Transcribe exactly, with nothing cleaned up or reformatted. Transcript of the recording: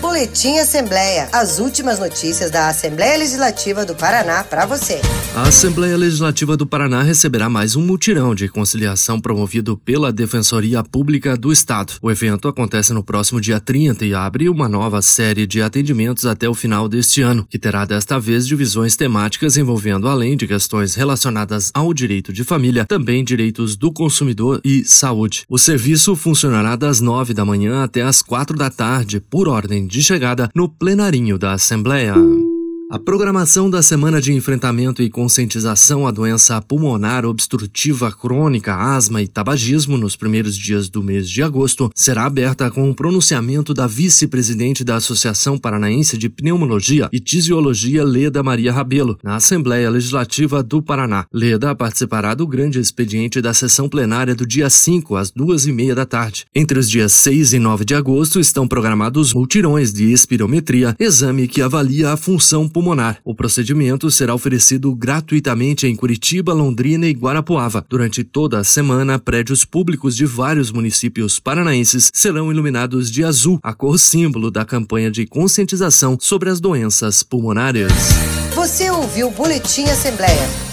Boletim Assembleia. As últimas notícias da Assembleia Legislativa do Paraná para você. A Assembleia Legislativa do Paraná receberá mais um mutirão de conciliação promovido pela Defensoria Pública do Estado. O evento acontece no próximo dia trinta e abre uma nova série de atendimentos até o final deste ano, que terá desta vez divisões temáticas envolvendo, além de questões relacionadas ao direito de família, também direitos do consumidor e saúde. O serviço funcionará das nove da manhã até as quatro da tarde, por ordem de chegada, no plenarinho da Assembleia. A programação da Semana de Enfrentamento e Conscientização à Doença Pulmonar Obstrutiva Crônica, Asma e Tabagismo nos primeiros dias do mês de agosto será aberta com o pronunciamento da vice-presidente da Associação Paranaense de Pneumologia e Tisiologia, Leda Maria Rabelo, na Assembleia Legislativa do Paraná. Leda participará do grande expediente da sessão plenária do dia cinco, às duas e meia da tarde. Entre os dias seis e nove de agosto estão programados multirões de espirometria, exame que avalia a função pulmonar. O procedimento será oferecido gratuitamente em Curitiba, Londrina e Guarapuava. Durante toda a semana, prédios públicos de vários municípios paranaenses serão iluminados de azul, a cor símbolo da campanha de conscientização sobre as doenças pulmonares. Você ouviu o Boletim Assembleia.